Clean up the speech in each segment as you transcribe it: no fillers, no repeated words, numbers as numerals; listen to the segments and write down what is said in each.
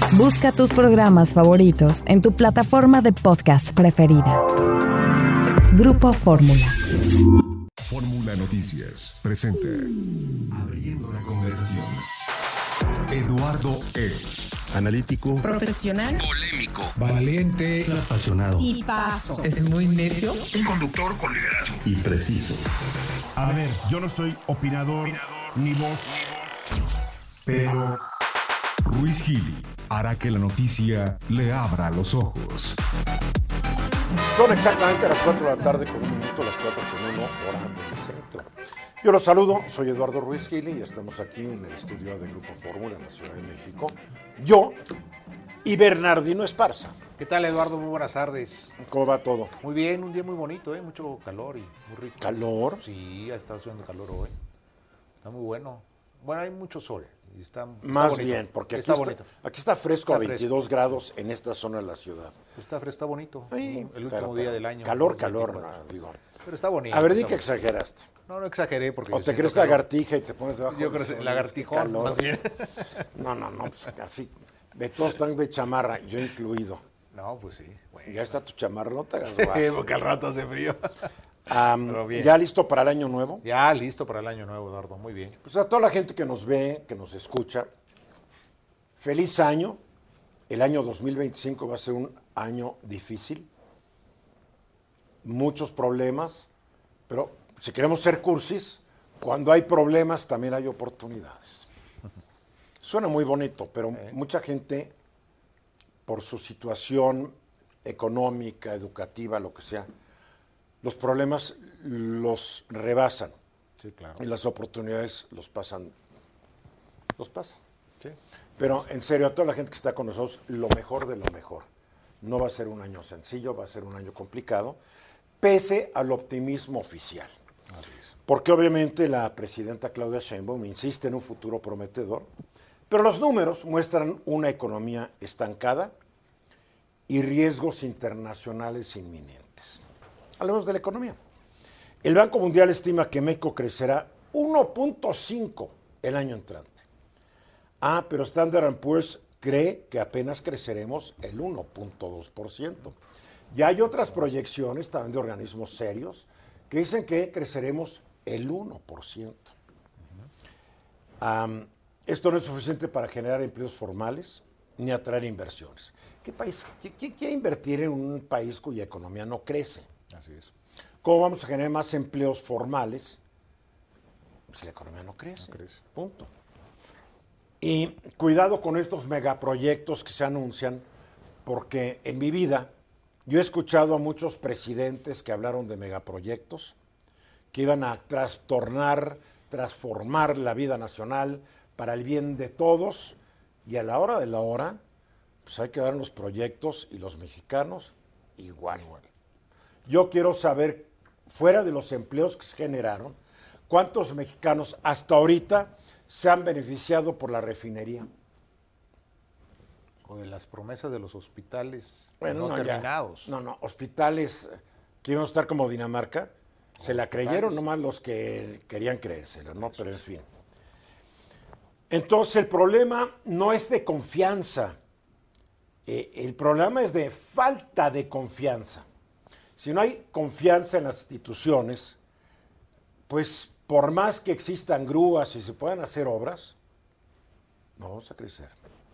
Busca tus programas favoritos en tu plataforma de podcast preferida. Grupo Fórmula. Fórmula Noticias presenta Abriendo la conversación. Eduardo E. Analítico, profesional, Polémico, valiente, apasionado y paso. Es muy necio. un conductor con liderazgo y preciso. A ver, yo no soy opinador ni voz, pero Ruiz Gili hará que la noticia le abra los ojos. Son exactamente las 4 de la tarde con 1 minuto, las 4 con 1 hora del centro. Yo los saludo, soy Eduardo Ruiz Gili y estamos aquí en el estudio del Grupo Fórmula en la Ciudad de México. Yo y Bernardino Esparza. ¿Qué tal, Eduardo? Muy buenas tardes. ¿Cómo va todo? Muy bien, un día muy bonito, mucho calor y muy rico. ¿Calor? Sí, está haciendo calor hoy. Está muy bueno. Bueno, hay mucho sol. Y está Más bonito. bien, porque bonito. aquí está fresco Está a 22 fresco. grados en esta zona de la ciudad. Está fresco, está bonito. Sí, El último pero día del año. Calor, los calor, 24. no, digo. Pero está bonito. A ver, di está que bonito. exageraste. No exageré porque... O yo te siento crees calor. lagartija y te pones debajo Yo del creo que sol, lagartijón, calor. más bien. No, pues así. De todos están de chamarra, yo incluido. No, pues sí. Bueno. Ya está tu chamarra, no te hagas Sí, guaso. porque al rato hace frío. Pero bien. ¿Ya listo para el año nuevo? Ya listo para el año nuevo, Eduardo. Muy bien. Pues a toda la gente que nos ve, que nos escucha, feliz año. El año 2025 va a ser un año difícil. Muchos problemas, pero si queremos ser cursis, cuando hay problemas también hay oportunidades. Suena muy bonito, pero mucha gente, por su situación económica, educativa, lo que sea, los problemas los rebasan. Sí, claro. Y las oportunidades los pasan. Sí. Pero en serio, a toda la gente que está con nosotros, lo mejor de lo mejor. No va a ser un año sencillo, va a ser un año complicado, pese al optimismo oficial. Porque obviamente la presidenta Claudia Sheinbaum insiste en un futuro prometedor, pero los números muestran una economía estancada y riesgos internacionales inminentes. Hablemos de la economía. El Banco Mundial estima que México crecerá 1.5 el año entrante. Pero Standard & Poor's cree que apenas creceremos el 1.2%. Ya hay otras proyecciones también de organismos serios que dicen que creceremos el 1%. Esto no es suficiente para generar empleos formales ni atraer inversiones. ¿Quién quiere invertir en un país cuya economía no crece? Así es. ¿Cómo vamos a generar más empleos formales si la economía no crece? Punto. Y cuidado con estos megaproyectos que se anuncian, porque en mi vida yo he escuchado a muchos presidentes que hablaron de megaproyectos, que iban a transformar la vida nacional para el bien de todos, y a la hora de la hora, pues hay que dar los proyectos y los mexicanos igual. Yo quiero saber, fuera de los empleos que se generaron, ¿cuántos mexicanos hasta ahorita se han beneficiado por la refinería? O de las promesas de los hospitales Bueno, no terminados. Hospitales que iban a estar como Dinamarca, se la creyeron nomás los que querían creérsela, ¿no? Pero en fin. Entonces el problema no es de confianza, el problema es de falta de confianza. Si no hay confianza en las instituciones, pues por más que existan grúas y se puedan hacer obras, no vamos a crecer.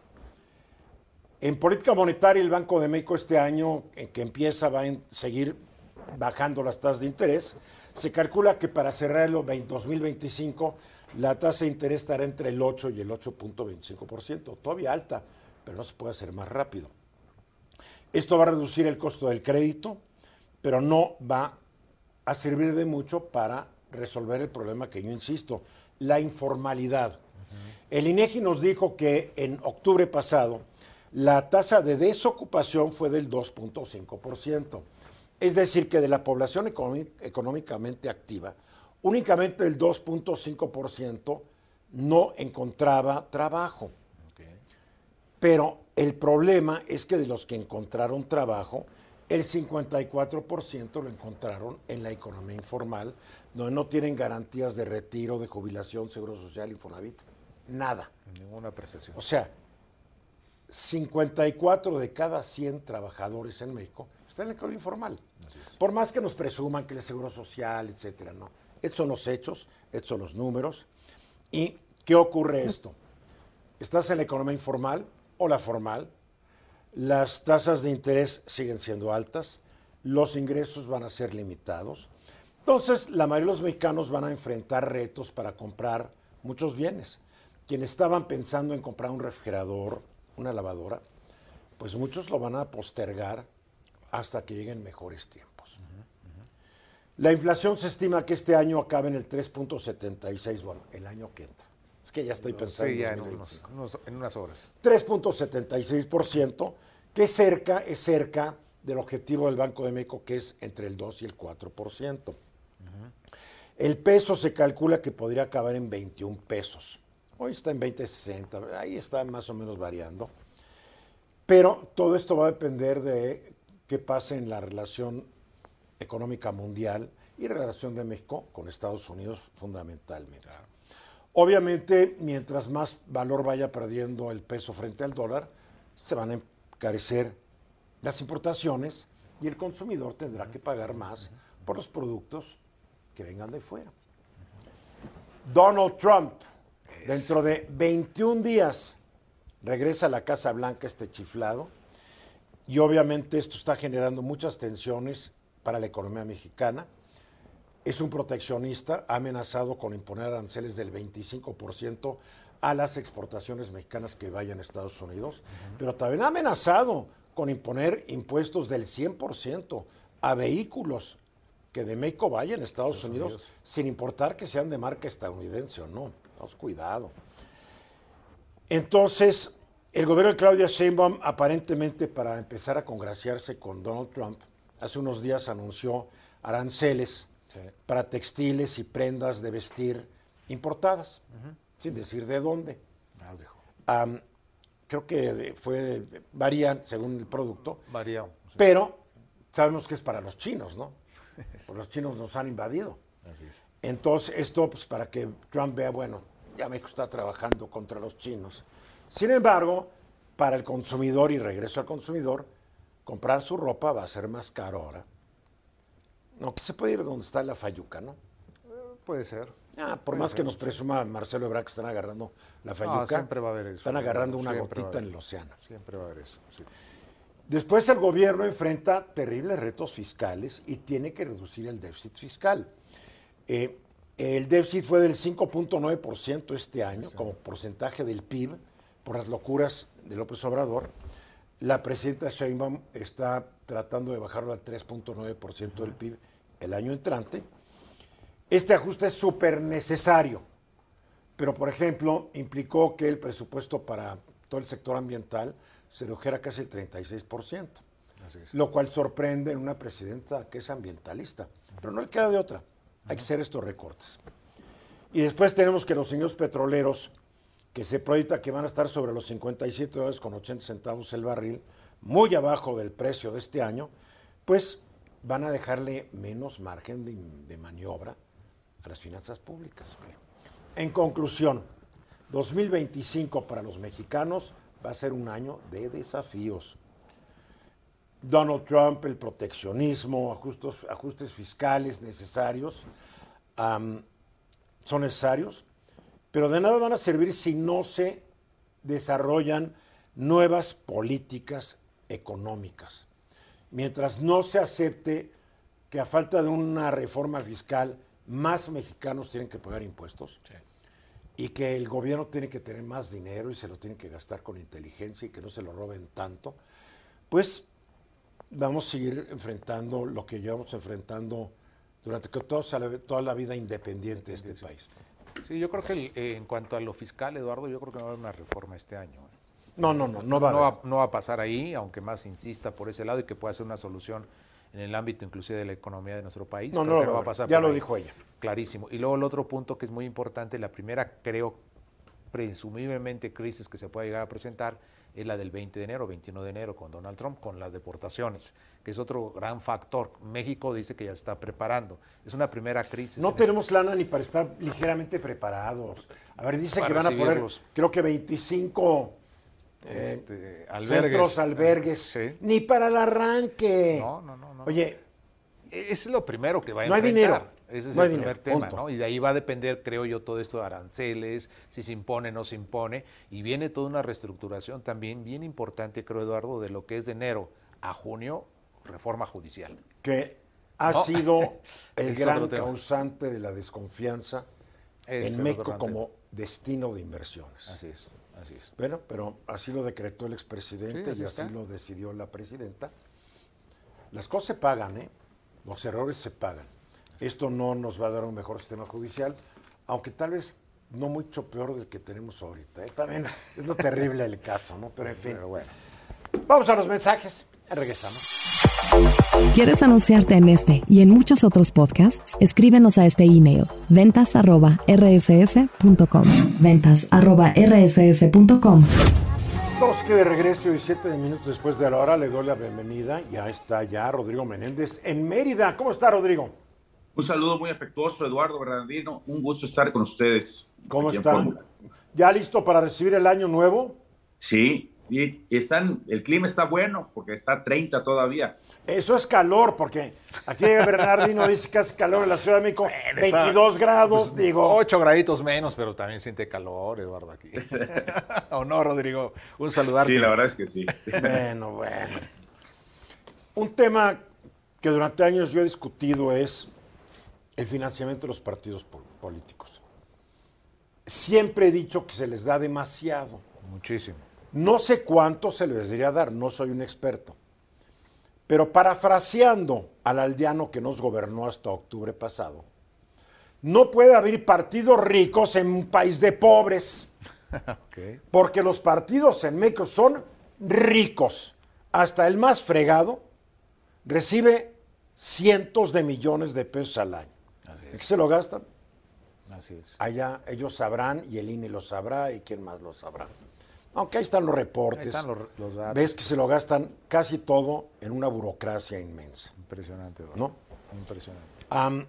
En política monetaria, el Banco de México este año, en que empieza, va a seguir bajando las tasas de interés. Se calcula que para cerrar el 2025, la tasa de interés estará entre el 8 y el 8.25%. Todavía alta, pero no se puede hacer más rápido. Esto va a reducir el costo del crédito, pero no va a servir de mucho para resolver el problema que yo insisto, la informalidad. El INEGI nos dijo que en octubre pasado la tasa de desocupación fue del 2.5%. Es decir, que de la población económicamente activa, únicamente el 2.5% no encontraba trabajo. Pero el problema es que de los que encontraron trabajo, el 54% lo encontraron en la economía informal, donde no tienen garantías de retiro, de jubilación, seguro social, Infonavit, nada. Ninguna prestación. O sea, 54 de cada 100 trabajadores en México están en la economía informal. Por más que nos presuman que el seguro social, etcétera, no. Estos son los hechos, estos son los números. ¿Y qué ocurre esto? Estás en la economía informal o la formal, las tasas de interés siguen siendo altas, los ingresos van a ser limitados. Entonces, la mayoría de los mexicanos van a enfrentar retos para comprar muchos bienes. Quienes estaban pensando en comprar un refrigerador, una lavadora, pues muchos lo van a postergar hasta que lleguen mejores tiempos. La inflación se estima que este año acabe en el 3.76, bueno, el año que entra. Es que ya estoy pensando Sí, ya en 2025. en unas horas. 3.76%, que es cerca del objetivo del Banco de México, que es entre el 2 y el 4%. El peso se calcula que podría acabar en 21 pesos. Hoy está en 20.60, ahí está más o menos variando. Pero todo esto va a depender de qué pase en la relación económica mundial y relación de México con Estados Unidos fundamentalmente. Claro. Obviamente, mientras más valor vaya perdiendo el peso frente al dólar, se van a encarecer las importaciones y el consumidor tendrá que pagar más por los productos que vengan de fuera. Donald Trump, dentro de 21 días, regresa a la Casa Blanca este chiflado y obviamente esto está generando muchas tensiones para la economía mexicana. Es un proteccionista, ha amenazado con imponer aranceles del 25% a las exportaciones mexicanas que vayan a Estados Unidos, pero también ha amenazado con imponer impuestos del 100% a vehículos que de México vayan a Estados Unidos, sin importar que sean de marca estadounidense o no. Cuidado. Entonces, el gobierno de Claudia Sheinbaum, aparentemente para empezar a congraciarse con Donald Trump, hace unos días anunció aranceles para textiles y prendas de vestir importadas, sin decir de dónde. Creo que varían según el producto, pero sabemos que es para los chinos, ¿no? Pues los chinos nos han invadido. Así es. Entonces, esto pues para que Trump vea, bueno, ya México está trabajando contra los chinos. Sin embargo, para el consumidor, y regreso al consumidor, comprar su ropa va a ser más caro ahora. No, que se puede ir donde está la fayuca, ¿no? Puede ser. Por más que nos presuma Marcelo Ebrard que están agarrando la fayuca, siempre va a haber eso. Están agarrando una gotita en el océano. Siempre va a haber eso, sí. Después el gobierno enfrenta terribles retos fiscales y tiene que reducir el déficit fiscal. El déficit fue del 5.9% este año, como porcentaje del PIB, por las locuras de López Obrador. La presidenta Sheinbaum está tratando de bajarlo al 3.9% del PIB el año entrante. Este ajuste es súper necesario, pero, por ejemplo, implicó que el presupuesto para todo el sector ambiental se redujera casi el 36%, lo cual sorprende en una presidenta que es ambientalista, pero no le queda de otra. Hay que hacer estos recortes. Y después tenemos que los señores petroleros, que se proyecta que van a estar sobre los $57.80 el barril, muy abajo del precio de este año, pues van a dejarle menos margen de maniobra a las finanzas públicas. En conclusión, 2025 para los mexicanos va a ser un año de desafíos. Donald Trump, el proteccionismo, ajustes fiscales necesarios, son necesarios, pero de nada van a servir si no se desarrollan nuevas políticas económicas. Mientras no se acepte que a falta de una reforma fiscal, más mexicanos tienen que pagar impuestos, y que el gobierno tiene que tener más dinero y se lo tiene que gastar con inteligencia y que no se lo roben tanto, pues vamos a seguir enfrentando lo que llevamos enfrentando durante toda la vida independiente de este país. Sí, yo creo que en cuanto a lo fiscal, Eduardo, yo creo que no va a haber una reforma este año. No va a haber. No va a pasar ahí, aunque más insista por ese lado y que pueda ser una solución en el ámbito inclusive de la economía de nuestro país. No va a pasar. Ya lo dijo ella. Clarísimo. Y luego el otro punto que es muy importante, la primera, creo, presumiblemente crisis que se pueda llegar a presentar es la del 20 de enero, 21 de enero con Donald Trump, con las deportaciones, que es otro gran factor. México dice que ya se está preparando. Es una primera crisis. No tenemos lana ni para estar ligeramente preparados. A ver, dice que van a poner, creo que 25 Centros, albergues, Sí. ni para el arranque. No. Oye, Es lo primero que va a No hay enfrentar. dinero. Ese es No hay el primer dinero, tema, punto. ¿no? Y de ahí va a depender, creo yo, todo esto de aranceles, si se impone o no se impone. Y viene toda una reestructuración también bien importante, creo, Eduardo, de lo que es de enero a junio, reforma judicial. que ha No. sido el Es gran otro tema. causante de la desconfianza Ese es en otro México gran tema. como destino de inversiones. Así es, así es. Bueno, pero así lo decretó el expresidente Sí, y así así está. lo decidió la presidenta. Las cosas se pagan, ¿eh? Los errores se pagan. Esto no nos va a dar un mejor sistema judicial, aunque tal vez no mucho peor del que tenemos ahorita. También es lo terrible del caso, ¿no? Pero en fin. Pero bueno. Vamos a los mensajes. Regresamos. ¿Quieres anunciarte en este y en muchos otros podcasts? Escríbenos a este email, ventas@rss.com. ventas@rss.com. Todos que de regreso y 7 minutos después de la hora le doy la bienvenida. Ya está Rodrigo Menéndez en Mérida. ¿Cómo está, Rodrigo? Un saludo muy afectuoso, Eduardo Bernardino. Un gusto estar con ustedes. ¿Cómo aquí en está? Fórmula. ¿Ya listo para recibir el año nuevo? Sí, y el clima está bueno porque está 30 todavía. Eso es calor, porque aquí Bernardino dice que hace calor en la Ciudad de México, 22 grados, digo. 8 graditos menos, pero también siente calor, Eduardo, aquí. ¿O no, Rodrigo? Un saludarte. Sí, la verdad es que sí. Bueno. Un tema que durante años yo he discutido es el financiamiento de los partidos políticos. Siempre he dicho que se les da demasiado. Muchísimo. No sé cuánto se les debería dar, no soy un experto. Pero parafraseando al aldeano que nos gobernó hasta octubre pasado, no puede haber partidos ricos en un país de pobres, Okay. porque los partidos en México son ricos. Hasta el más fregado recibe cientos de millones de pesos al año. Así ¿En qué es. se lo gastan? Así es. Allá ellos sabrán y el INE lo sabrá y quién más lo sabrá. Aunque ahí están los reportes. Ahí están los datos. Ves que se lo gastan casi todo en una burocracia inmensa, Impresionante, Eduardo. ¿no? Impresionante.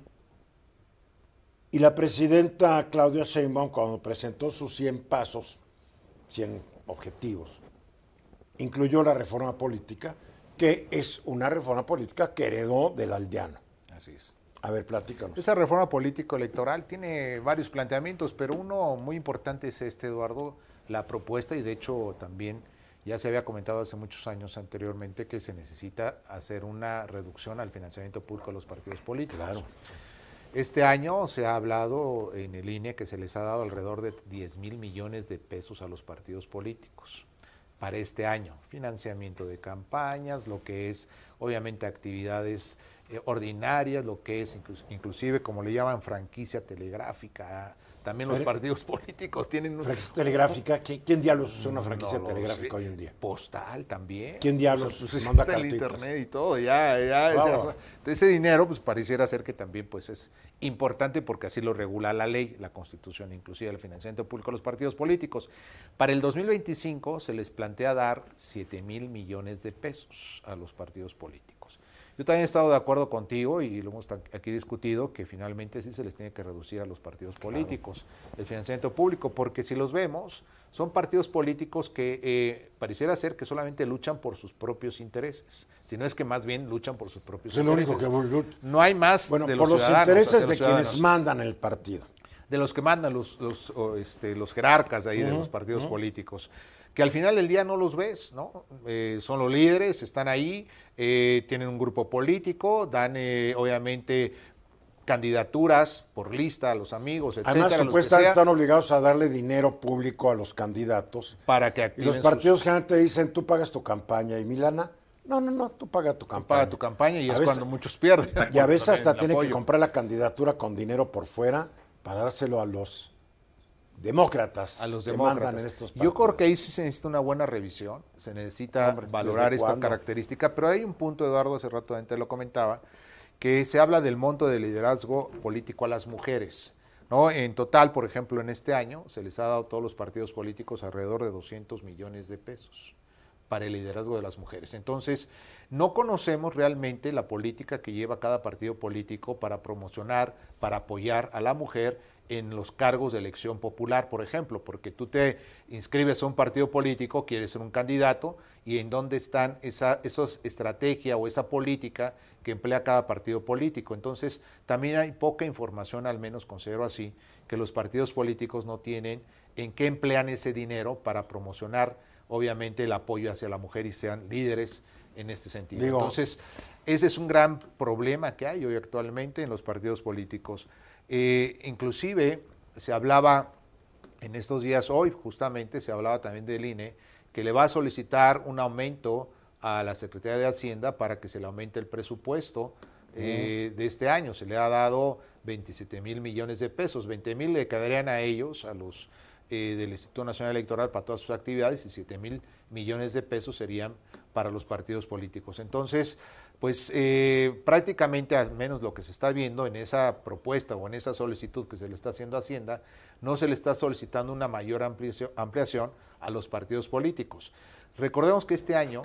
Y la presidenta Claudia Sheinbaum, cuando presentó sus 100 pasos, 100 objetivos, incluyó la reforma política, que es una reforma política que heredó del aldeano. Así es. A ver, platícanos. Esa reforma político-electoral tiene varios planteamientos, pero uno muy importante es Eduardo, la propuesta, y de hecho también ya se había comentado hace muchos años anteriormente que se necesita hacer una reducción al financiamiento público de los partidos políticos. Claro. Este año se ha hablado en el INE que se les ha dado alrededor de 10,000 millones de pesos a los partidos políticos para este año. Financiamiento de campañas, lo que es obviamente actividades ordinarias, lo que es inclusive como le llaman franquicia telegráfica. También los partidos políticos tienen... Franquicia telegráfica, ¿quién diablos usa una franquicia No lo telegráfica sé. hoy en día? Postal también. ¿Quién diablos Pues manda está el cartitas? internet y todo, ya. Claro. Ese dinero, pues pareciera ser que también pues es importante porque así lo regula la ley, la Constitución, inclusive el financiamiento público de los partidos políticos. Para el 2025 se les plantea dar 7,000 millones de pesos a los partidos políticos. Yo también he estado de acuerdo contigo y lo hemos aquí discutido que finalmente sí se les tiene que reducir a los partidos políticos el financiamiento público, porque si los vemos, son partidos políticos que pareciera ser que solamente luchan por sus propios intereses, si no es que más bien luchan por sus propios Es lo intereses. único que... No hay más Bueno, de por los ciudadanos intereses hacia de los quienes ciudadanos. mandan el partido. De los que mandan los jerarcas de ahí de los partidos políticos, que al final del día no los ves, ¿no? Son los líderes, están ahí, tienen un grupo político, dan obviamente candidaturas por lista a los amigos, etcétera. Además, los que supuestamente sea, están obligados a darle dinero público a los candidatos. para que Y activen los partidos generalmente dicen, tú pagas tu campaña. ¿Y Milana? No, tú pagas tu campaña. para tu campaña y A es veces- cuando muchos pierden. Y a veces También hasta el tiene que apoyo. comprar la candidatura con dinero por fuera para dárselo a los demócratas A los que demócratas. mandan en estos Yo creo partidos. que ahí sí se necesita una buena revisión, se necesita Hombre, valorar ¿desde esta cuándo? característica, pero hay un punto, Eduardo, hace rato antes lo comentaba, que se habla del monto de liderazgo político a las mujeres, ¿no? En total, por ejemplo, en este año se les ha dado a todos los partidos políticos alrededor de 200 millones de pesos para el liderazgo de las mujeres. Entonces, no conocemos realmente la política que lleva cada partido político para promocionar, para apoyar a la mujer en los cargos de elección popular, por ejemplo, porque tú te inscribes a un partido político, quieres ser un candidato, y en dónde están esa estrategia o esa política que emplea cada partido político. Entonces, también hay poca información, al menos considero así, que los partidos políticos no tienen en qué emplean ese dinero para promocionar, obviamente, el apoyo hacia la mujer y sean líderes en este sentido. Entonces, ese es un gran problema que hay hoy actualmente en los partidos políticos. Inclusive se hablaba en estos días, hoy justamente se hablaba también del INE, que le va a solicitar un aumento a la Secretaría de Hacienda para que se le aumente el presupuesto de este año. Se le ha dado 27,000 millones de pesos, 20,000 le quedarían a ellos, a los del Instituto Nacional Electoral para todas sus actividades, y 7,000 millones de pesos serían para los partidos políticos. Entonces, pues prácticamente, al menos lo que se está viendo en esa propuesta o en esa solicitud que se le está haciendo a Hacienda, no se le está solicitando una mayor ampliación a los partidos políticos. Recordemos que este año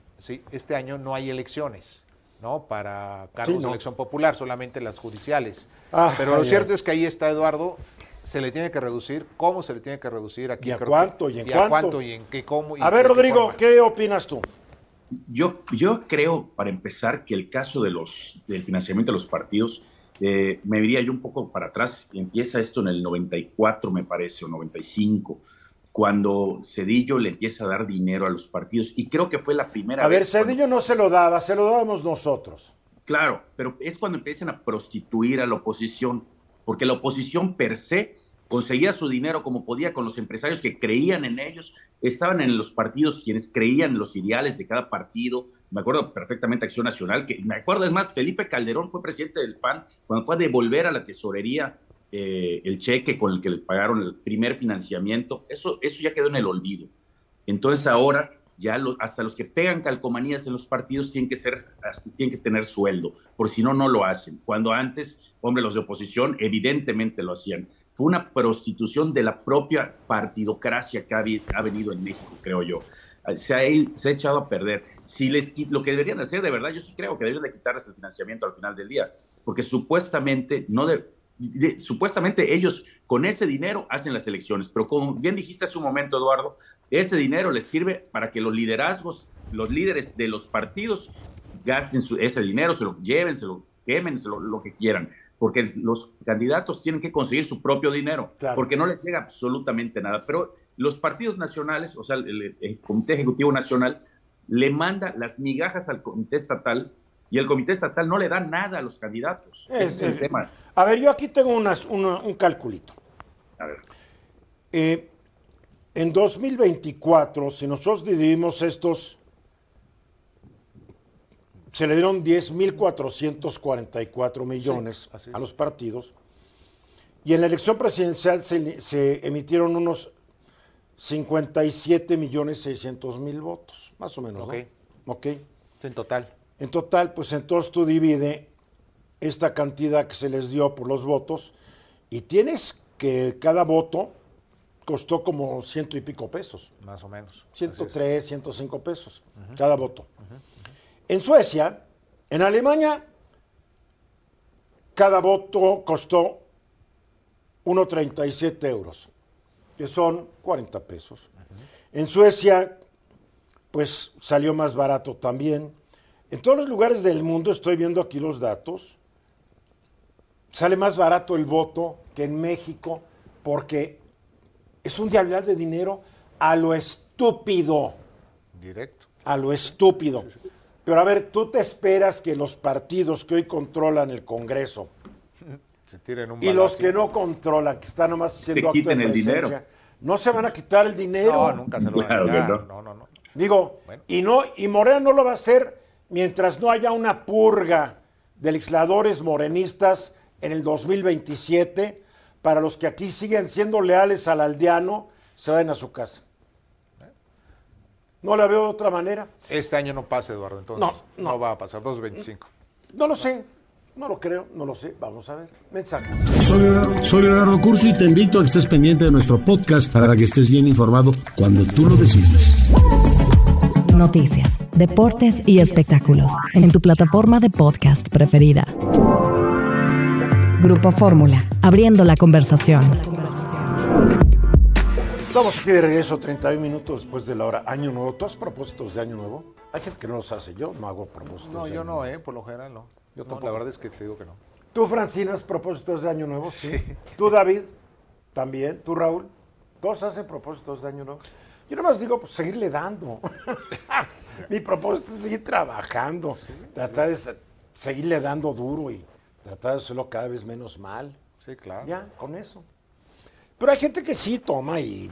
no hay elecciones, ¿no? Para cargos de elección popular, solamente las judiciales. Pero lo cierto es que ahí está, Eduardo, se le tiene que reducir. ¿Cómo se le tiene que reducir? Aquí ¿Y a cuánto? ¿Y en cuánto? ¿Y en qué? ¿Cómo? A ver, Rodrigo, ¿qué opinas tú? Yo creo, para empezar, que el caso del financiamiento de los partidos, me iría yo un poco para atrás. Empieza esto en el 94, me parece, o 95, cuando Zedillo le empieza a dar dinero a los partidos, y creo que fue la primera vez. A ver, Zedillo no se lo daba, se lo dábamos nosotros. Claro, pero es cuando empiezan a prostituir a la oposición, porque la oposición per se conseguía su dinero como podía con los empresarios que creían en ellos, estaban en los partidos quienes creían en los ideales de cada partido. Me acuerdo perfectamente Acción Nacional, es más, Felipe Calderón fue presidente del PAN cuando fue a devolver a la tesorería el cheque con el que le pagaron el primer financiamiento. Eso ya quedó en el olvido. Entonces ahora ya hasta los que pegan calcomanías en los partidos tienen que tener sueldo, porque si no, no lo hacen. Cuando antes, hombre, los de oposición evidentemente lo hacían. Fue una prostitución de la propia partidocracia que ha venido en México, creo yo. Se ha echado a perder. Lo que deberían hacer, de verdad, yo sí creo que deberían de quitarles el financiamiento al final del día, porque supuestamente ellos con ese dinero hacen las elecciones, pero como bien dijiste hace un momento, Eduardo, ese dinero les sirve para que los líderes de los partidos gasten ese dinero, se lo lleven, se lo quemen, lo que quieran, porque los candidatos tienen que conseguir su propio dinero, claro, porque no les llega absolutamente nada. Pero los partidos nacionales, o sea, el Comité Ejecutivo Nacional, le manda las migajas al Comité Estatal, y el Comité Estatal no le da nada a los candidatos. Ese es el tema. A ver, yo aquí tengo un calculito. A ver. En 2024, si nosotros dividimos estos, se le dieron 10,444 millones a los partidos, y en la elección presidencial se emitieron unos 57,600,000 votos, más o menos, okay, ¿no? Ok. En total. En total, pues entonces tú divide esta cantidad que se les dio por los votos y tienes que cada voto costó como 100 y pico pesos. Más o menos. 103, 105 pesos cada voto. En Suecia, en Alemania, cada voto costó 1,37 euros, que son 40 pesos. En Suecia, pues salió más barato también. En todos los lugares del mundo, estoy viendo aquí los datos, sale más barato el voto que en México, porque es un diablo de dinero a lo estúpido. Directo. A lo estúpido. Pero a ver, ¿tú te esperas que los partidos que hoy controlan el Congreso se tiren un y los que no controlan, que están nomás haciendo acto de presencia, no se van a quitar el dinero? No, nunca se lo van a quitar. No. Digo, bueno. Y Morena no lo va a hacer mientras no haya una purga de legisladores morenistas en el 2027, para los que aquí siguen siendo leales al aldeano, se vayan a su casa. No la veo de otra manera. Este año no pasa, Eduardo, entonces no va a pasar, 2.25. No lo sé, no lo creo, no lo sé. Vamos a ver. Mensajes. Soy Leonardo Cursi y te invito a que estés pendiente de nuestro podcast para que estés bien informado cuando tú lo decidas. Noticias, deportes y espectáculos en tu plataforma de podcast preferida. Grupo Fórmula, abriendo la conversación. Estamos aquí de regreso 31 minutos después de la hora. Año nuevo. ¿Tú has propósitos de año nuevo? Hay gente que no los hace. Yo no hago propósitos. No, de yo año no, nuevo. por lo general no. Yo No, tampoco. la verdad es que te digo que no. ¿Tú, Francina, has propósitos de año nuevo? Sí. ¿Tú, David? También. ¿Tú, Raúl? ¿Todos hacen propósitos de año nuevo? Yo nomás digo, pues, seguirle dando. Mi propósito es seguir trabajando. Tratar de seguirle dando duro y tratar de hacerlo cada vez menos mal. Sí, claro. Ya, con eso. Pero hay gente que sí toma y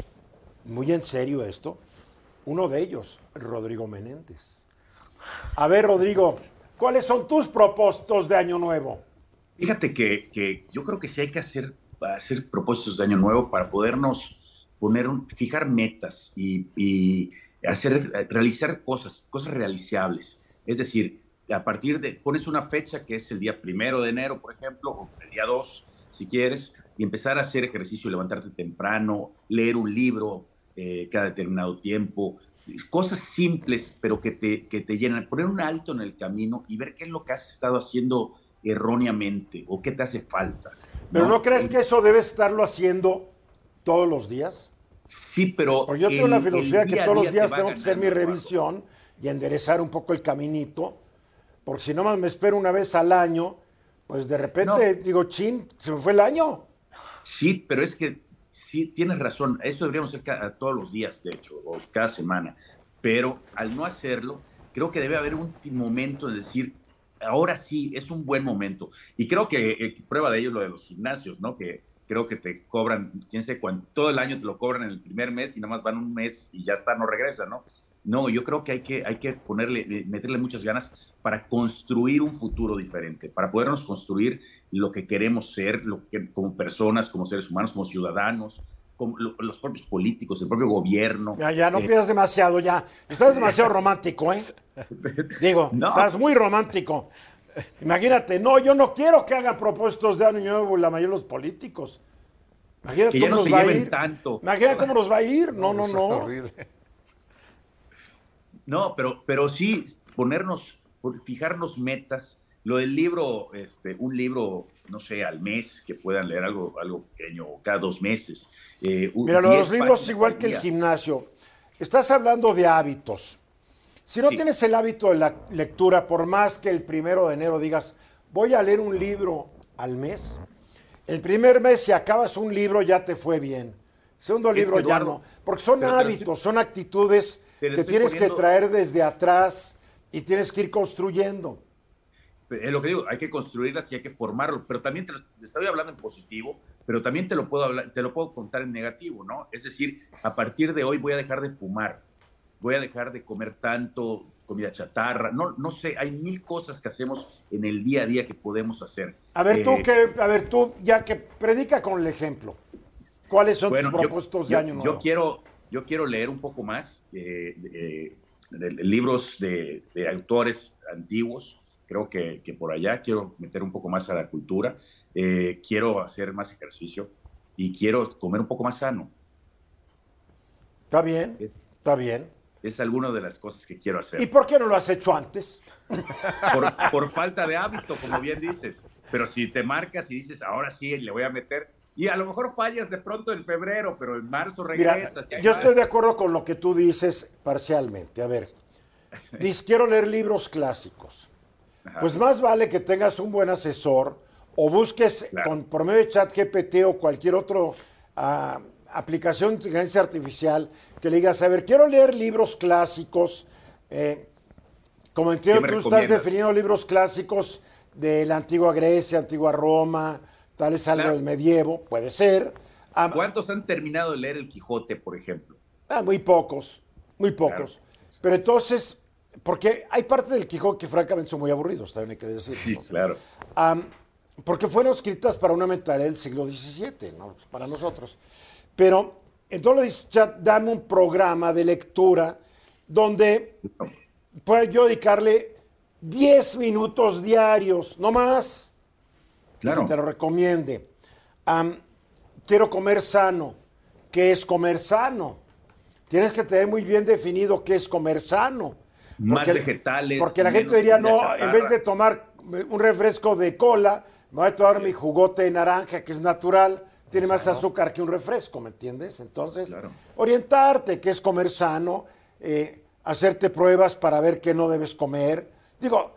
muy en serio esto. Uno de ellos, Rodrigo Menéndez. A ver, Rodrigo, ¿cuáles son tus propósitos de año nuevo? Fíjate que yo creo que sí hay que hacer propósitos de año nuevo para podernos fijar metas y realizar cosas realizables. Es decir, a partir de, pones una fecha que es el día 1 de enero, por ejemplo, o el día 2, si quieres, y empezar a hacer ejercicio, levantarte temprano, leer un libro cada determinado tiempo, cosas simples, pero que te llenan, poner un alto en el camino y ver qué es lo que has estado haciendo erróneamente o qué te hace falta. ¿Pero no crees que eso debes estarlo haciendo todos los días? Sí, pero... Porque yo tengo la filosofía que todos los días te va tengo que hacer mi ganando revisión y enderezar un poco el caminito, porque si no más me espero una vez al año, pues de repente digo, chin, se me fue el año. Sí, pero es que sí, tienes razón, eso deberíamos hacer todos los días, de hecho, o cada semana, pero al no hacerlo, creo que debe haber un momento de decir, ahora sí, es un buen momento. Y creo que prueba de ello es lo de los gimnasios, ¿no? Que creo que te cobran, quién sé cuánto, todo el año te lo cobran en el primer mes y nada más van un mes y ya está, no regresan, ¿no? No, yo creo que hay que meterle muchas ganas para construir un futuro diferente, para podernos construir lo que queremos ser, como personas, como seres humanos, como ciudadanos, como los propios políticos, el propio gobierno. Ya no pidas demasiado, ya. Estás demasiado romántico, ¿eh? Digo, estás muy romántico. Imagínate, yo no quiero que hagan propósitos de año nuevo la mayoría de los políticos. Imagínate que ya cómo no nos se va a lleven ir. tanto. Imagínate cómo nos va a ir. No. Horrible. No, pero sí fijarnos metas. Lo del libro, un libro, no sé, al mes, que puedan leer algo pequeño, o cada 2 meses. Mira, los libros igual que el gimnasio. Estás hablando de hábitos. Si no tienes el hábito de la lectura, por más que el 1 de enero digas, voy a leer un libro al mes, el primer mes si acabas un libro ya te fue bien. Segundo libro ya no. Porque son hábitos, son actitudes que tienes que traer desde atrás y tienes que ir construyendo. Es lo que digo, hay que construirlas y hay que formarlo, pero también te estoy hablando en positivo, pero también te lo puedo contar en negativo, ¿no? Es decir, a partir de hoy voy a dejar de fumar, voy a dejar de comer tanto comida chatarra, no sé, hay 1000 cosas que hacemos en el día a día que podemos hacer. A ver, tú ya que predica con el ejemplo, ¿cuáles son tus propósitos de año nuevo? Yo quiero leer un poco más de libros de autores antiguos. Creo que por allá quiero meter un poco más a la cultura, quiero hacer más ejercicio y quiero comer un poco más sano. Está bien, está bien. Es alguna de las cosas que quiero hacer. ¿Y por qué no lo has hecho antes? Por falta de hábito, como bien dices. Pero si te marcas y dices, ahora sí, le voy a meter, y a lo mejor fallas de pronto en febrero, pero en marzo regresas. Mira, yo estoy de acuerdo con lo que tú dices parcialmente. A ver, dices, quiero leer libros clásicos. Ajá. Pues más vale que tengas un buen asesor o busques por medio de ChatGPT o cualquier otro aplicación de inteligencia artificial que le digas, a ver, quiero leer libros clásicos. Como entiendo, tú estás definiendo libros clásicos de la antigua Grecia, antigua Roma, tal vez algo del medievo, puede ser. ¿Cuántos han terminado de leer El Quijote, por ejemplo? Muy pocos. Claro. Pero entonces, porque hay partes del Quijote que francamente son muy aburridos, también hay que decir. Sí, claro. Porque fueron escritas para una mentalidad del siglo XVII, ¿no? Para nosotros. Pero entonces dame un programa de lectura donde pueda yo dedicarle 10 minutos diarios, no más. Claro. Y que te lo recomiende. Quiero comer sano. ¿Qué es comer sano? Tienes que tener muy bien definido qué es comer sano. Más vegetales. Porque la gente diría, no, en vez de tomar un refresco de cola, me voy a tomar mi jugote de naranja, que es natural, tiene más azúcar que un refresco, ¿me entiendes? Entonces, orientarte, que es comer sano, hacerte pruebas para ver qué no debes comer. Digo,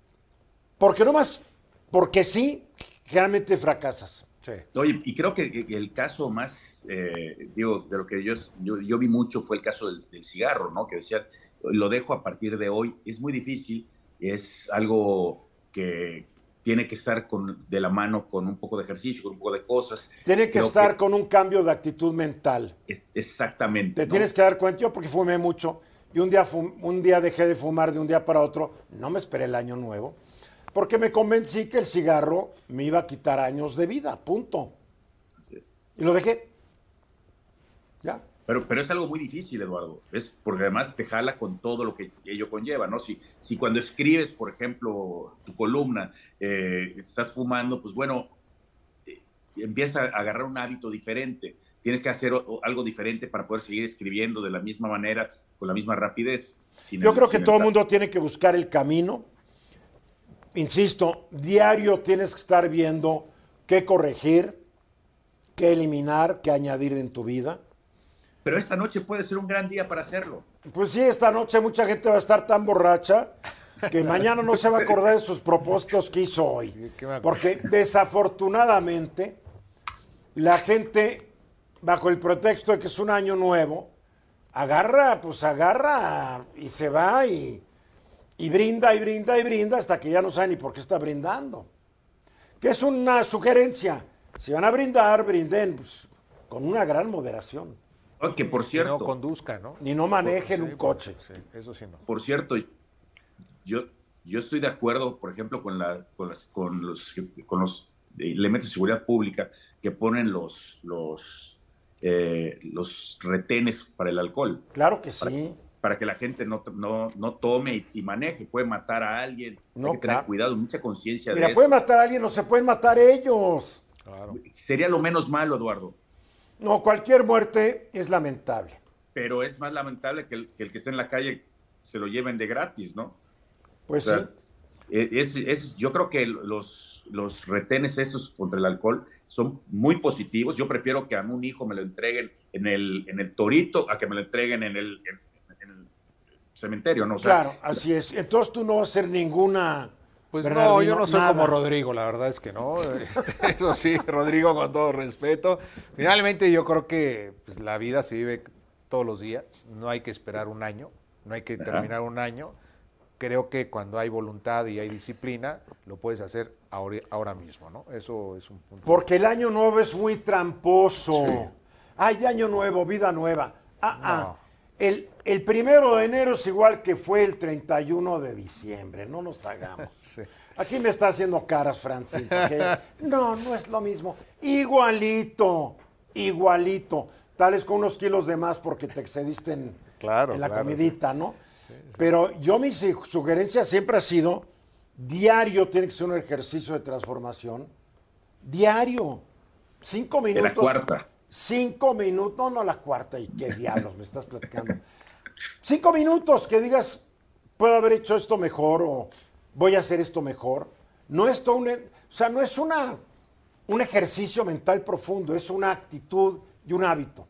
porque sí, generalmente fracasas. Sí. Oye, y creo que el caso más, de lo que yo vi mucho fue el caso del cigarro, ¿no? Que decía, lo dejo a partir de hoy. Es muy difícil, es algo que tiene que estar de la mano con un poco de ejercicio, con un poco de cosas. Tiene que estar con un cambio de actitud mental. Exactamente. Te tienes que dar cuenta, yo porque fumé mucho, y un día dejé de fumar de un día para otro, no me esperé el año nuevo, porque me convencí que el cigarro me iba a quitar años de vida, punto. Así es. Y lo dejé. Ya. Pero es algo muy difícil, Eduardo, porque además te jala con todo lo que ello conlleva, ¿no? Si cuando escribes, por ejemplo, tu columna, estás fumando, pues bueno, empieza a agarrar un hábito diferente. Tienes que hacer algo diferente para poder seguir escribiendo de la misma manera, con la misma rapidez. Yo creo que todo el mundo tiene que buscar el camino. Insisto, diario tienes que estar viendo qué corregir, qué eliminar, qué añadir en tu vida. Pero esta noche puede ser un gran día para hacerlo. Pues sí, esta noche mucha gente va a estar tan borracha que mañana no se va a acordar de sus propósitos que hizo hoy. Porque desafortunadamente la gente, bajo el pretexto de que es un año nuevo, agarra y se va y brinda y brinda y brinda hasta que ya no sabe ni por qué está brindando. Que es una sugerencia. Si van a brindar, brinden pues, con una gran moderación. Que por cierto, no conduzca, ¿no? Ni no manejen un coche. Sí, eso sí no. Por cierto, yo estoy de acuerdo, por ejemplo, con los elementos de seguridad pública que ponen los retenes para el alcohol. Claro que sí. Para que la gente no tome y maneje. Puede matar a alguien. Hay que tener cuidado, mucha conciencia de eso. Mira, puede matar a alguien o se pueden matar ellos. Claro. Sería lo menos malo, Eduardo. No, cualquier muerte es lamentable. Pero es más lamentable que el que esté en la calle se lo lleven de gratis, ¿no? Pues sí. Yo creo que los retenes esos contra el alcohol son muy positivos. Yo prefiero que a un hijo me lo entreguen en el Torito a que me lo entreguen en el cementerio, ¿no? O sea, claro, así es. Entonces tú no vas a hacer ninguna... Pues no, yo no soy como Rodrigo, la verdad es que no. Eso sí, Rodrigo, con todo respeto. Finalmente yo creo que pues, la vida se vive todos los días. No hay que esperar un año, no hay que terminar un año. Creo que cuando hay voluntad y hay disciplina, lo puedes hacer ahora mismo, ¿no? Eso es un punto. Porque el año nuevo es muy tramposo. Sí. Ay, año nuevo, vida nueva. No. El 1 de enero es igual que fue el 31 de diciembre, no nos hagamos. Sí. Aquí me está haciendo caras, Francine. No es lo mismo. Igualito. Tal vez con unos kilos de más porque te excediste en la comidita, sí. ¿No? Sí. Pero mi sugerencia siempre ha sido, diario tiene que ser un ejercicio de transformación. Diario. 5 minutos. De la cuarta. 5 minutos, no la cuarta, y qué diablos me estás platicando. 5 minutos que digas, puedo haber hecho esto mejor o voy a hacer esto mejor. No es no es un ejercicio mental profundo, es una actitud y un hábito.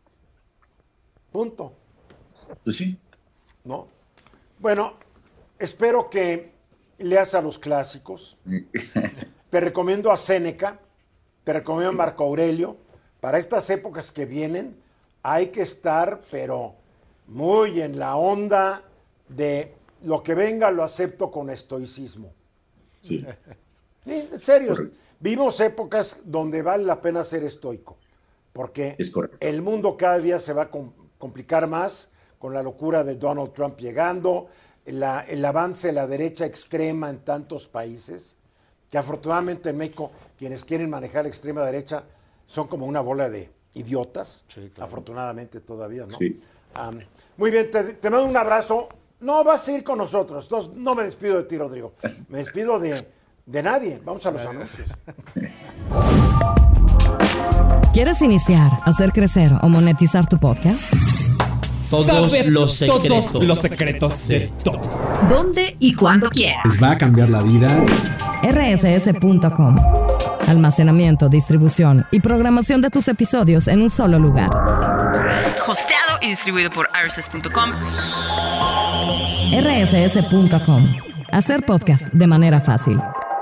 Punto. Pues sí. ¿No? Bueno, espero que leas a los clásicos. Te recomiendo a Séneca, te recomiendo a Marco Aurelio. Para estas épocas que vienen hay que estar, pero muy en la onda de lo que venga lo acepto con estoicismo. Sí. Sí, en serio. Vivimos épocas donde vale la pena ser estoico, porque el mundo cada día se va a complicar más con la locura de Donald Trump llegando, el avance de la derecha extrema en tantos países, que afortunadamente en México quienes quieren manejar la extrema derecha son como una bola de idiotas, sí, claro. Afortunadamente todavía, ¿no? Sí. Muy bien, te mando un abrazo. No vas a ir con nosotros, entonces no me despido de ti, Rodrigo. Me despido de nadie. Vamos a los anuncios. ¿Quieres iniciar, hacer crecer o monetizar tu podcast? Todos los secretos de todos. ¿Dónde y cuándo quieras? Les va a cambiar la vida. rss.com. Almacenamiento, distribución y programación de tus episodios en un solo lugar. Hosteado y distribuido por rss.com. rss.com. Hacer podcast de manera fácil.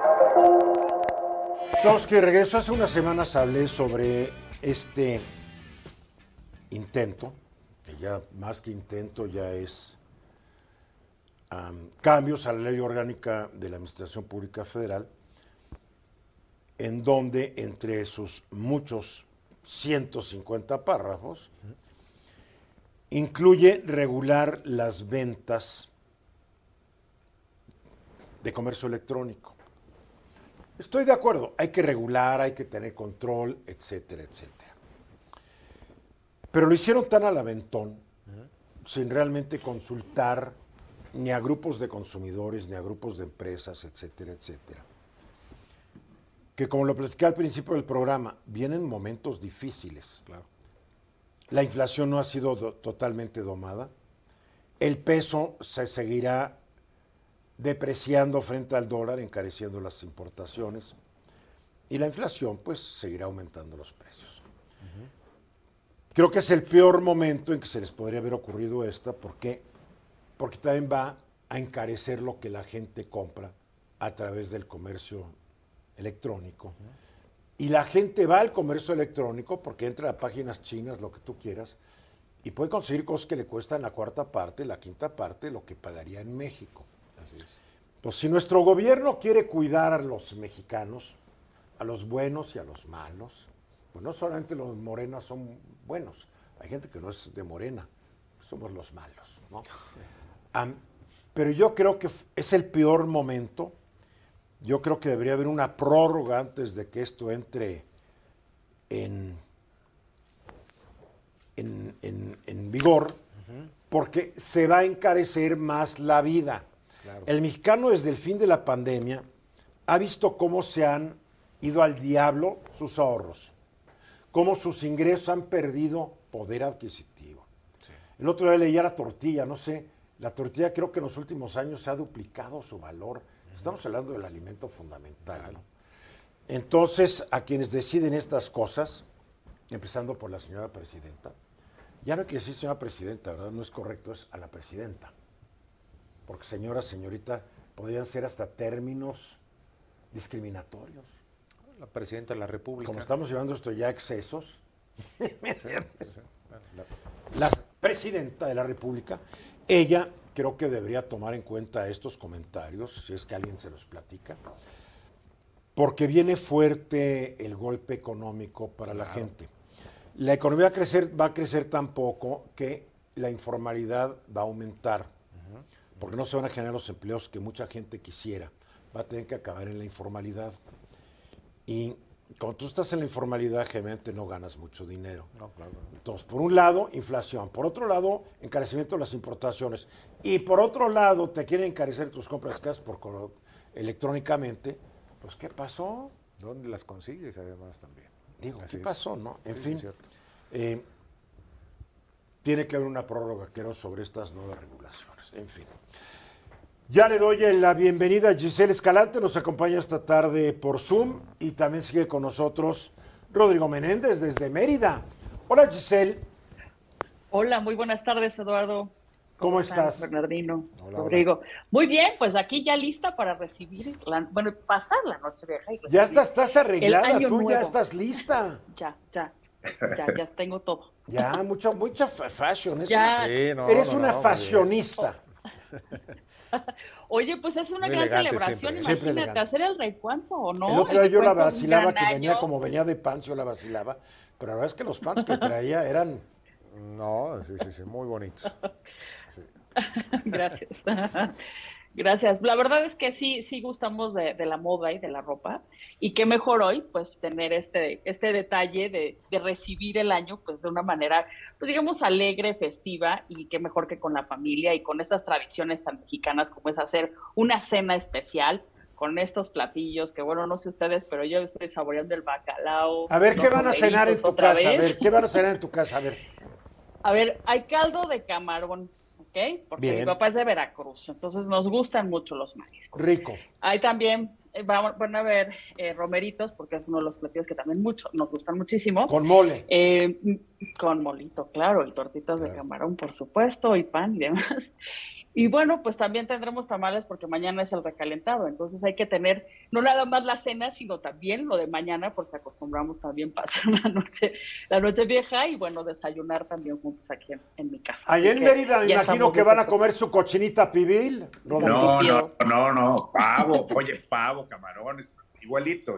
Todos que regreso, hace unas semanas hablé sobre este intento, que ya más que intento ya es cambios a la ley orgánica de la Administración Pública Federal, en donde entre sus muchos 150 párrafos incluye regular las ventas de comercio electrónico. Estoy de acuerdo, hay que regular, hay que tener control, etcétera, etcétera. Pero lo hicieron tan al aventón, sin realmente consultar ni a grupos de consumidores, ni a grupos de empresas, etcétera, etcétera. Que como lo platicé al principio del programa, vienen momentos difíciles. Claro. La inflación no ha sido totalmente domada. El peso se seguirá depreciando frente al dólar, encareciendo las importaciones. Y la inflación, pues, seguirá aumentando los precios. Creo que es el peor momento en que se les podría haber ocurrido esta, porque también va a encarecer lo que la gente compra a través del comercio electrónico. Y la gente va al comercio electrónico porque entra a páginas chinas, lo que tú quieras, y puede conseguir cosas que le cuestan la cuarta parte, la quinta parte de lo que pagaría en México. Así es. Pues si nuestro gobierno quiere cuidar a los mexicanos, a los buenos y a los malos, pues no solamente los morenas son buenos, hay gente que no es de Morena, somos los malos, ¿no? Pero yo creo que es el peor momento. Yo creo que debería haber una prórroga antes de que esto entre en vigor, porque se va a encarecer más la vida. Claro. El mexicano desde el fin de la pandemia ha visto cómo se han ido al diablo sus ahorros, cómo sus ingresos han perdido poder adquisitivo. Sí. El otro día leía la tortilla, no sé, la tortilla creo que en los últimos años se ha duplicado su valor. Estamos hablando del alimento fundamental, ¿no? Entonces, a quienes deciden estas cosas, empezando por la señora presidenta, ya no hay que decir señora presidenta, ¿verdad? No es correcto, es a la presidenta. Porque señora, señorita, podrían ser hasta términos discriminatorios. La presidenta de la República. Como estamos llevando esto ya a excesos, la presidenta de la República, ella creo que debería tomar en cuenta estos comentarios, si es que alguien se los platica, porque viene fuerte el golpe económico para la gente. La economía va a crecer tan poco que la informalidad va a aumentar, porque no se van a generar los empleos que mucha gente quisiera. Va a tener que acabar en la informalidad. Y cuando tú estás en la informalidad, generalmente no ganas mucho dinero. No, claro. Entonces, por un lado, inflación. Por otro lado, encarecimiento de las importaciones. Y por otro lado, te quieren encarecer tus compras de casas electrónicamente. Pues, ¿qué pasó? ¿Dónde las consigues, además, también? Digo, ¿qué pasó, no? En fin, tiene que haber una prórroga, creo, sobre estas nuevas regulaciones. En fin. Ya le doy la bienvenida a Giselle Escalante, nos acompaña esta tarde por Zoom y también sigue con nosotros Rodrigo Menéndez desde Mérida. Hola, Giselle. Hola, muy buenas tardes, Eduardo. ¿Cómo estás? Bernardino, hola, Rodrigo. Hola. Muy bien, pues aquí ya lista para recibir, pasar la noche vieja. Ya estás arreglada, tú nuevo. Ya estás lista. Ya tengo todo. Ya, mucha fashion. Ya. Eres una fashionista. Oye, pues es una gran celebración, siempre imagínate, hacer el recuento, ¿o no? El otro día yo la vacilaba, que venía de pants, yo la vacilaba, pero la verdad es que los pants que traía eran... No, sí, muy bonitos. Sí. Gracias. Gracias. La verdad es que sí gustamos de la moda y de la ropa, y qué mejor hoy, pues, tener este detalle de recibir el año, pues, de una manera, pues, digamos, alegre, festiva, y qué mejor que con la familia y con estas tradiciones tan mexicanas como es hacer una cena especial con estos platillos que, bueno, no sé ustedes, pero yo estoy saboreando el bacalao. A ver, ¿qué van a cenar en tu casa? A ver, ¿qué van a cenar en tu casa? A ver, hay caldo de camarón. ¿Okay? Porque mi papá es de Veracruz, entonces nos gustan mucho los mariscos. Rico. Hay también van a haber romeritos, porque es uno de los platillos que también nos gustan muchísimo. Con mole. Con molito, claro, y tortitas de camarón, por supuesto, y pan y demás. Y bueno, pues también tendremos tamales porque mañana es el recalentado, entonces hay que tener no nada más la cena, sino también lo de mañana, porque acostumbramos también pasar la noche vieja y bueno, desayunar también juntos aquí en mi casa. Ahí en Mérida me imagino que van a comer su cochinita pibil. No, pavo, pavo, camarones, igualito.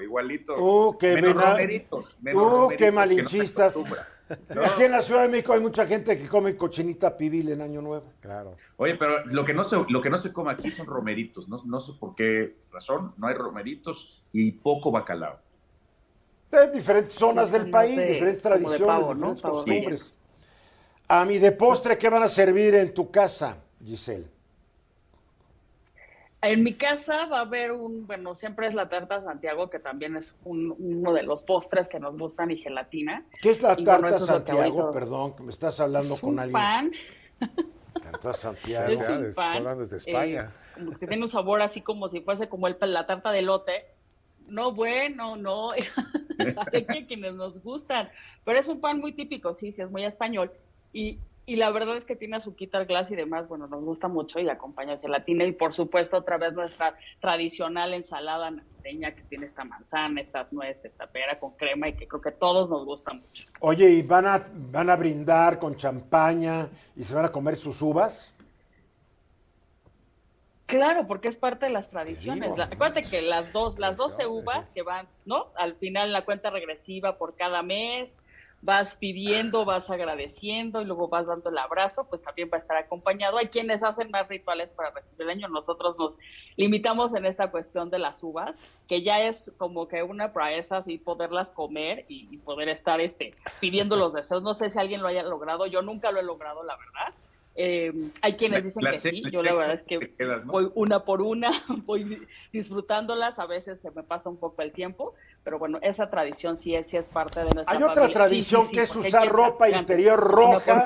Qué malinchistas. Aquí en la Ciudad de México hay mucha gente que come cochinita pibil en Año Nuevo. Claro. Oye, pero lo que no se come aquí son romeritos. No sé por qué razón, no hay romeritos y poco bacalao. De diferentes zonas del país, diferentes tradiciones, pavo, diferentes ¿no? costumbres. A mí de postre, ¿qué van a servir en tu casa, Giselle? En mi casa va a haber siempre es la tarta Santiago, que también es uno de los postres que nos gustan, y gelatina. ¿Qué es la tarta Santiago? Perdón, que me estás hablando con alguien. Pan. Tarta Santiago. Es un pan. Hablando desde España. Que tiene un sabor así como si fuese como la tarta de elote. No, hay quienes nos gustan. Pero es un pan muy típico, sí, es muy español. Y la verdad es que tiene azuquita, glass y demás, bueno, nos gusta mucho y acompaña gelatina. Y por supuesto, otra vez nuestra tradicional ensalada navideña que tiene esta manzana, estas nueces, esta pera con crema y que creo que a todos nos gusta mucho. Oye, ¿y van a brindar con champaña y se van a comer sus uvas? Claro, porque es parte de las tradiciones. Acuérdate que las 12 uvas que van, ¿no? Al final la cuenta regresiva por cada mes, vas pidiendo, vas agradeciendo y luego vas dando el abrazo, pues también va a estar acompañado. Hay quienes hacen más rituales para recibir el año. Nosotros nos limitamos en esta cuestión de las uvas, que ya es como que una proeza así poderlas comer y poder estar pidiendo los deseos. No sé si alguien lo haya logrado, yo nunca lo he logrado, la verdad. Hay quienes dicen que sí, yo la verdad es que voy una por una, voy disfrutándolas, a veces se me pasa un poco el tiempo, pero bueno, esa tradición sí es parte de nuestra familia. Hay otra tradición que es usar ropa interior roja,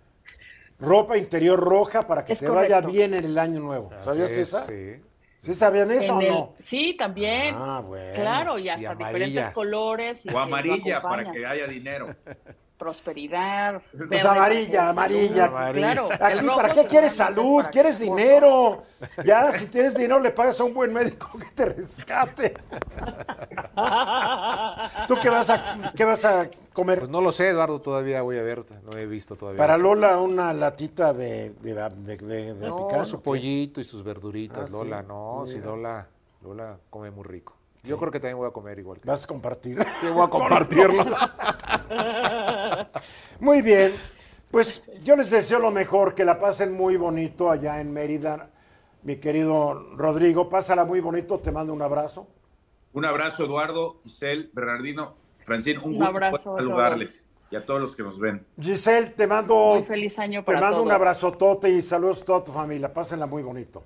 para que te vaya bien en el año nuevo. ¿Sabías esa? Sí. ¿Sí sabían eso o no? Sí, también. Ah, bueno. Claro, y hasta diferentes colores. O amarilla para que haya dinero. Prosperidad. Pues amarilla. Claro. Aquí, ¿para qué quieres salud? ¿Quieres dinero? Ya, si tienes dinero, le pagas a un buen médico que te rescate. ¿Tú qué vas a comer? Pues no lo sé, Eduardo, todavía voy a ver, no he visto todavía. Para Lola, una latita de picar. Su pollito y sus verduritas, Lola, sí. Sí, Lola come muy rico. Sí. Yo creo que también voy a comer igual. ¿Vas a compartir? Sí, voy a compartirlo. Muy bien. Pues yo les deseo lo mejor, que la pasen muy bonito allá en Mérida. Mi querido Rodrigo, pásala muy bonito, te mando un abrazo. Un abrazo, Eduardo, Giselle, Bernardino, Francine, un gusto poder saludarles y a todos los que nos ven. Giselle, te mando muy feliz año para todos. Te mando un abrazotote y saludos a toda tu familia. Pásenla muy bonito.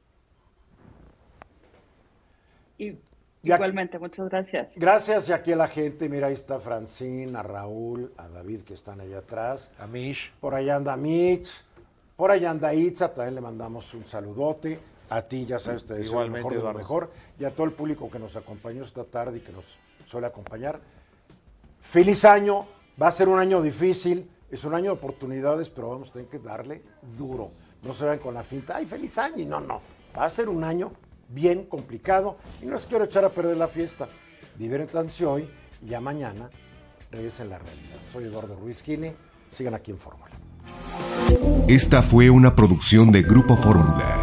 Igualmente, muchas gracias. Gracias, y aquí a la gente, mira, ahí está Francine, a Raúl, a David, que están allá atrás. A Mish. Por allá anda Mitch, por allá anda Itza, también le mandamos un saludote. A ti, ya sabes, te deseo lo mejor de lo mejor. Y a todo el público que nos acompañó esta tarde y que nos suele acompañar. Feliz año, va a ser un año difícil, es un año de oportunidades, pero vamos a tener que darle duro. No se vayan con la finta, ¡ay, feliz año! Y no, va a ser un año bien complicado y no les quiero echar a perder la fiesta. Diviértanse hoy y ya mañana regresen la realidad. Soy Eduardo Ruiz Gili, sigan aquí en Fórmula. Esta fue una producción de Grupo Fórmula.